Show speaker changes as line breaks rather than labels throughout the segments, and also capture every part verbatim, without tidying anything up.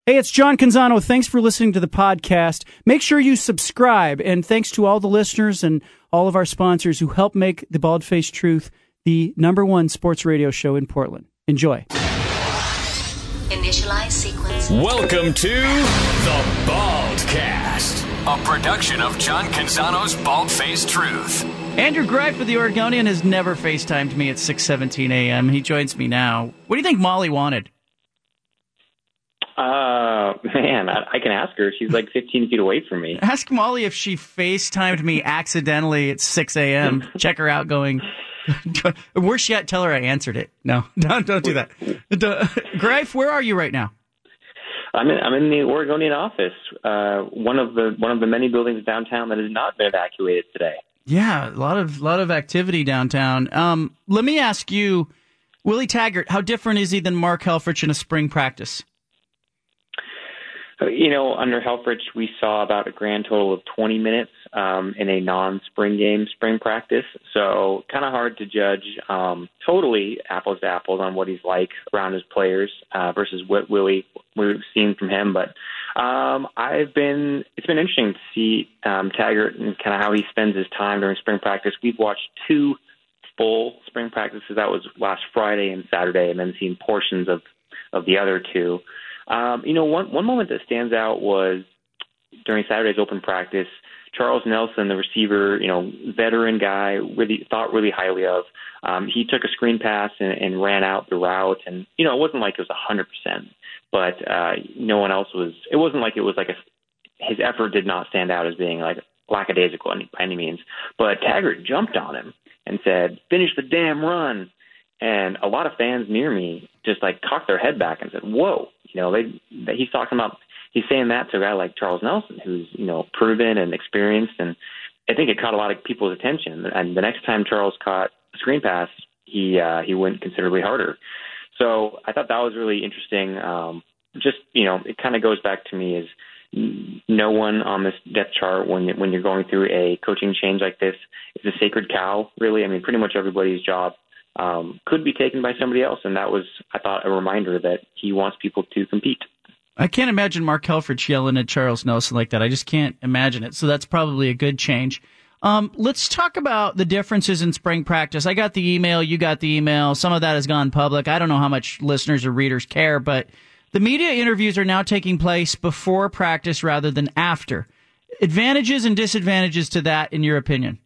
Hey, it's John Canzano. Thanks for listening to the podcast. Make sure you subscribe, and thanks to all the listeners and all of our sponsors who help make the Bald-Faced Truth the number one sports radio show in Portland. Enjoy.
Initialize sequence.
Welcome to the Baldcast, a production of John Canzano's Bald-Faced Truth.
Andrew Greif of the Oregonian has never FaceTimed me at six seventeen a.m. He joins me now. What do you think Molly wanted?
Uh, man, I, I can ask her. She's like fifteen feet away from me.
Ask Molly if she FaceTimed me accidentally at six a.m. Check her out going, worse yet, tell her I answered it. No, don't, don't do that. Greif, where are you right now?
I'm in, I'm in the Oregonian office, uh, one of the one of the many buildings downtown that has not been evacuated today. Yeah,
a lot of lot of activity downtown. Um, let me ask you, Willie Taggart, how different is he than Mark Helfrich in a spring practice?
You know, under Helfrich, we saw about a grand total of twenty minutes um, in a non-spring game, spring practice. So kind of hard to judge um, totally apples to apples on what he's like around his players uh, versus what Willie we've seen from him. But um, I've been it's been interesting to see um, Taggart and kind of how he spends his time during spring practice. We've watched two full spring practices. That was last Friday and Saturday, and then seen portions of, of the other two. Um, you know, one one moment that stands out was during Saturday's open practice, Charles Nelson, the receiver, you know, veteran guy, really thought really highly of. Um, he took a screen pass and, and ran out the route, and you know, it wasn't like it was a hundred percent, but uh, no one else was. It wasn't like it was like a. His effort did not stand out as being like lackadaisical by any means. But Taggart jumped on him and said, "Finish the damn run." And a lot of fans near me just like cocked their head back and said, "Whoa!" You know, they, they he's talking about he's saying that to a guy like Charles Nelson, who's you know proven and experienced, and I think it caught a lot of people's attention. And the next time Charles caught a screen pass, he uh, he went considerably harder. So I thought that was really interesting. Um, just you know, it kind of goes back to me as no one on this depth chart when when you're going through a coaching change like this is a sacred cow. Really, I mean, pretty much everybody's job Um, could be taken by somebody else, and that was, I thought, a reminder that he wants people to compete.
I can't imagine Mark Helfrich yelling at Charles Nelson like that. I just can't imagine it, so that's probably a good change. Um, let's talk about the differences in spring practice. I got the email, you got the email, some of that has gone public. I don't know how much listeners or readers care, but the media interviews are now taking place before practice rather than after. Advantages and disadvantages to that, in your opinion?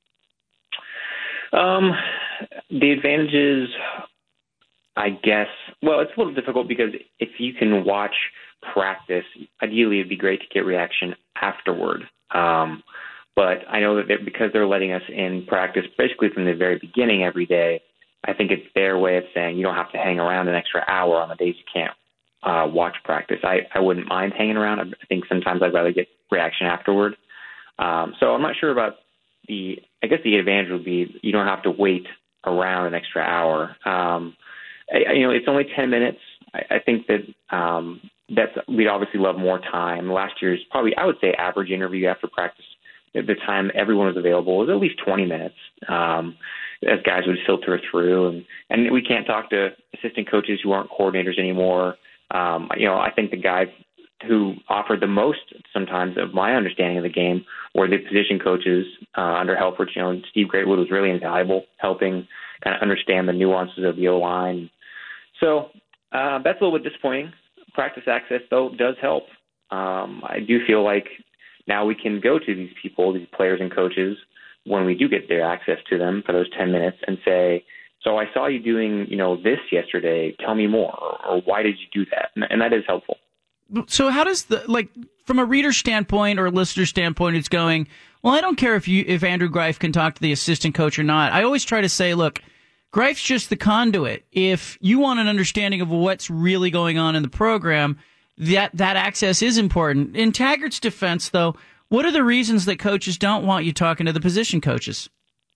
Um... The advantages, I guess, well, it's a little difficult because if you can watch practice, ideally it'd be great to get reaction afterward. Um, but I know that they're, because they're letting us in practice basically from the very beginning every day, I think it's their way of saying you don't have to hang around an extra hour on the days you can't uh, watch practice. I, I wouldn't mind hanging around. I think sometimes I'd rather get reaction afterward. Um, so I'm not sure about the, I guess the advantage would be you don't have to wait around an extra hour. Um, I, you know, it's only ten minutes. I, I think that um, that's we'd obviously love more time. Last year's probably, I would say, average interview after practice, at the time everyone was available, was at least twenty minutes um, as guys would filter through. And, and we can't talk to assistant coaches who aren't coordinators anymore. Um, you know, I think the guys who offered the most sometimes of my understanding of the game were the position coaches uh, under Helfrich. You know, Steve Greatwood was really invaluable, helping kind of understand the nuances of the O-line. So uh, that's a little bit disappointing. Practice access, though, does help. Um, I do feel like now we can go to these people, these players and coaches, when we do get their access to them for those ten minutes and say, so I saw you doing, you know, this yesterday. Tell me more, or, or why did you do that? And, and that is helpful.
So how does the, like, from a reader standpoint or a listener standpoint, it's going, well, I don't care if you if Andrew Greif can talk to the assistant coach or not. I always try to say, look, Greif's just the conduit. If you want an understanding of what's really going on in the program, that that access is important. In Taggart's defense, though, what are the reasons that coaches don't want you talking to the position coaches?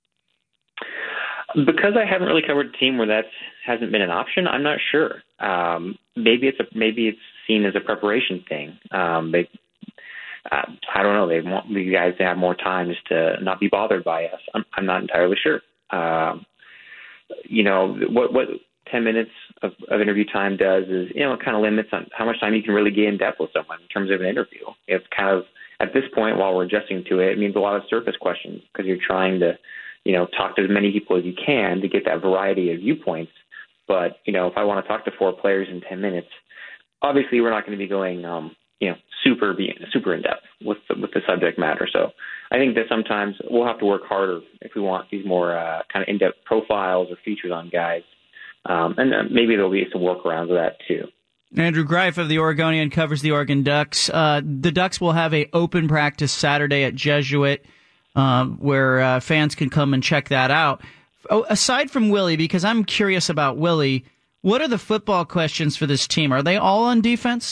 Because I haven't really covered a team where that hasn't been an option, I'm not sure. Um, maybe it's a, maybe it's seen as a preparation thing. Um, they, uh, I don't know. They want you guys to have more time just to not be bothered by us. I'm, I'm not entirely sure. Um, you know what? What ten minutes of, of interview time does is, you know, it kind of limits on how much time you can really get in depth with someone in terms of an interview. It's kind of, at this point, while we're adjusting to it, it means a lot of surface questions because you're trying to, you know, talk to as many people as you can to get that variety of viewpoints. But, you know, if I want to talk to four players in ten minutes, obviously we're not going to be going, um, you know, super super in depth with the, with the subject matter. So I think that sometimes we'll have to work harder if we want these more uh, kind of in-depth profiles or features on guys. Um, and uh, maybe there'll be some workarounds of that too.
Andrew Greif of the Oregonian covers the Oregon Ducks. Uh, the Ducks will have a open practice Saturday at Jesuit, um, where uh, fans can come and check that out. Oh, aside from Willie, because I'm curious about Willie, what are the football questions for this team? Are they all on defense?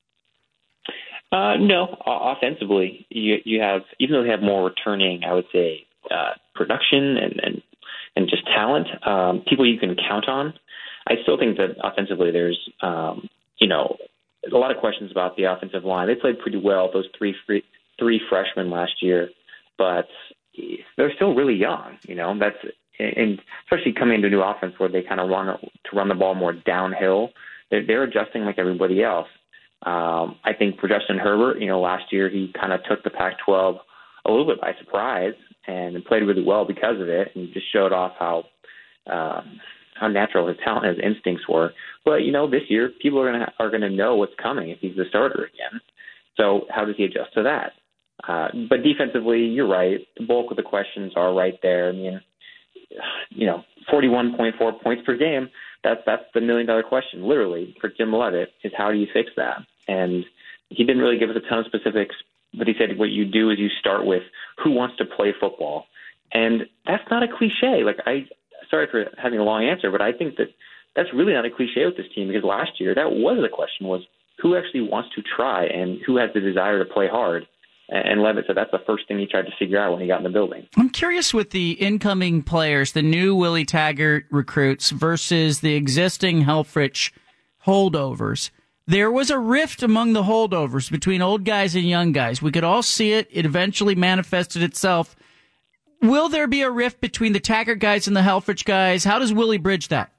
Uh, no, offensively, you you have, even though they have more returning, I would say, uh, production and, and and just talent, um, people you can count on. I still think that offensively, there's um, you know, a lot of questions about the offensive line. They played pretty well, those three free, three freshmen last year, but they're still really young. You know, that's and especially coming into a new offense where they kind of run to run the ball more downhill. They're, they're adjusting like everybody else. Um, I think for Justin Herbert, you know, last year he kind of took the Pac twelve a little bit by surprise and played really well because of it, and just showed off how um, how natural his talent and his instincts were. But you know, this year people are gonna are gonna know what's coming if he's the starter again. So how does he adjust to that? Uh, but defensively, you're right. The bulk of the questions are right there. I mean, you know, forty-one point four points per game. That's that's the million dollar question, literally, for Jim Leavitt, is how do you fix that? And he didn't really give us a ton of specifics, but he said what you do is you start with who wants to play football, and that's not a cliche. Like I, sorry for having a long answer, but I think that that's really not a cliche with this team, because last year that was the question, was who actually wants to try and who has the desire to play hard. And Leavitt said that's the first thing he tried to figure out when he got in the building.
I'm curious with the incoming players, the new Willie Taggart recruits versus the existing Helfrich holdovers. There was a rift among the holdovers between old guys and young guys. We could all see it. It eventually manifested itself. Will there be a rift between the Taggart guys and the Helfrich guys? How does Willie bridge that?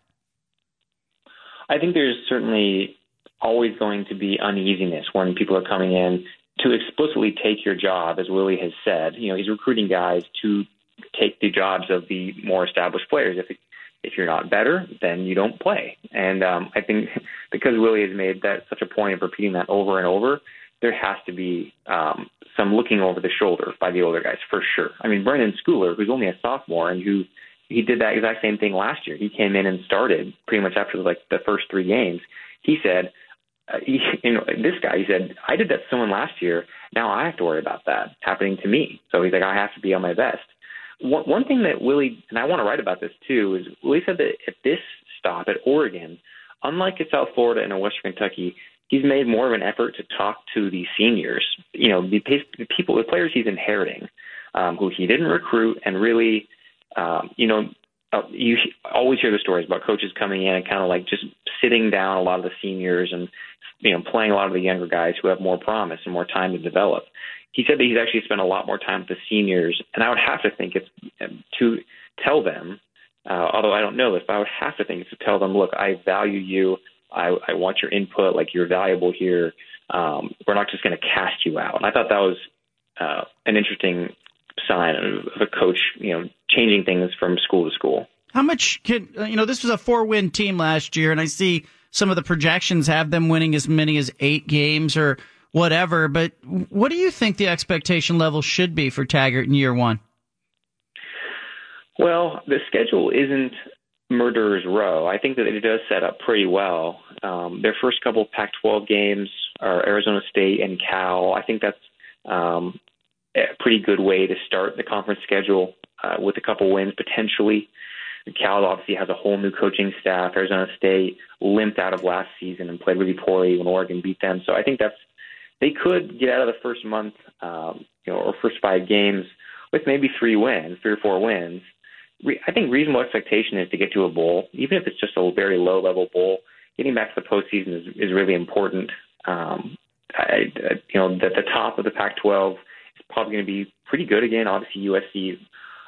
I think there's certainly always going to be uneasiness when people are coming in to explicitly take your job, as Willie has said. You know, he's recruiting guys to take the jobs of the more established players. If if you're not better, then you don't play. And um, I think because Willie has made that such a point of repeating that over and over, there has to be um, some looking over the shoulder by the older guys for sure. I mean, Brendan Schooler, who's only a sophomore and who he did that exact same thing last year. He came in and started pretty much after like the first three games. He said, uh, he, you know, this guy, he said, I did that to someone last year. Now I have to worry about that happening to me. So he's like, I have to be on my best. One, one thing that Willie, and I want to write about this too, is Willie said that at this stop at Oregon, unlike at South Florida and in Western Kentucky, he's made more of an effort to talk to the seniors, you know, the, the people, the players he's inheriting, um, who he didn't recruit, and really, um, you know, uh, you always hear the stories about coaches coming in and kind of like just sitting down a lot of the seniors and, you know, playing a lot of the younger guys who have more promise and more time to develop. He said that he's actually spent a lot more time with the seniors, and I would have to think it's to tell them, uh, although I don't know this, but I would have to think it's to tell them, look, I value you. I, I want your input. Like, you're valuable here. Um, we're not just going to cast you out. And I thought that was uh, an interesting sign of, of a coach, you know, changing things from school to school.
How much can, you know, this was a four-win team last year, and I see some of the projections have them winning as many as eight games or whatever, but what do you think the expectation level should be for Taggart in year one?
Well, the schedule isn't murderer's row. I think that it does set up pretty well. Um, their first couple Pac twelve games are Arizona State and Cal. I think that's um, a pretty good way to start the conference schedule uh, with a couple wins potentially. Cal obviously has a whole new coaching staff. Arizona State limped out of last season and played really poorly when Oregon beat them. So I think that's they could get out of the first month, um, you know, or first five games with maybe three wins, three or four wins. Re- I think reasonable expectation is to get to a bowl, even if it's just a very low-level bowl. Getting back to the postseason is, is really important. Um, I, I, you know, the, the top of the Pac twelve is probably going to be pretty good again. Obviously, U S C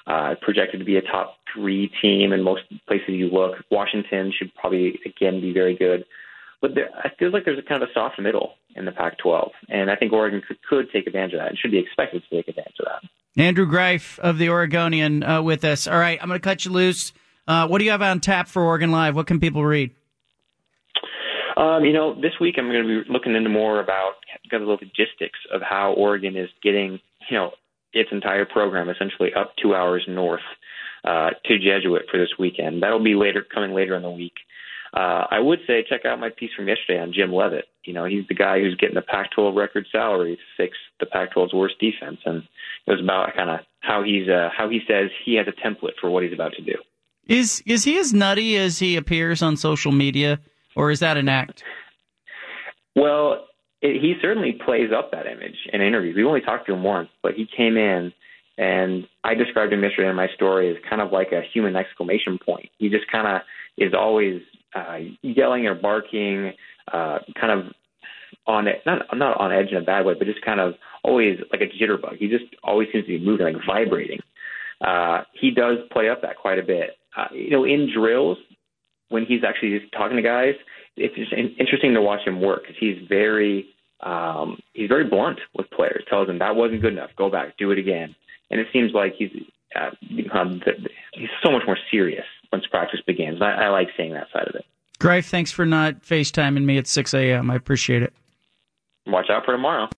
uh, projected to be a top three team in most places you look. Washington should probably, again, be very good. But there, I feel like there's a kind of a soft middle in the Pac twelve, and I think Oregon could, could take advantage of that and should be expected to take advantage of that.
Andrew Greif of the Oregonian uh, with us. All right, I'm going to cut you loose. Uh, what do you have on tap for Oregon Live? What can people read?
Um, you know, this week I'm going to be looking into more about the logistics of how Oregon is getting, you know, its entire program essentially up two hours north uh, to Jesuit for this weekend. That'll be later, coming later in the week. Uh, I would say check out my piece from yesterday on Jim Leavitt. You know, he's the guy who's getting the Pac twelve record salary to fix the Pac twelve's worst defense, and it was about kind of how he's uh, how he says he has a template for what he's about to do.
Is is he as nutty as he appears on social media, or is that an act?
Well, it, he certainly plays up that image in interviews. We only talked to him once, but he came in, and I described him yesterday in my story as kind of like a human exclamation point. He just kind of is always uh, yelling or barking, uh, kind of on it, not not on edge in a bad way, but just kind of always like a jitterbug. He just always seems to be moving, like vibrating. Uh, he does play up that quite a bit. Uh, you know, in drills, when he's actually just talking to guys, it's just interesting to watch him work because he's very um, he's very blunt with players. Tells them that wasn't good enough. Go back, do it again. And it seems like he's uh, um, he's so much more serious once practice begins. I, I like seeing that side of it.
Greif, thanks for not FaceTiming me at six a.m. I appreciate it.
Watch out for tomorrow.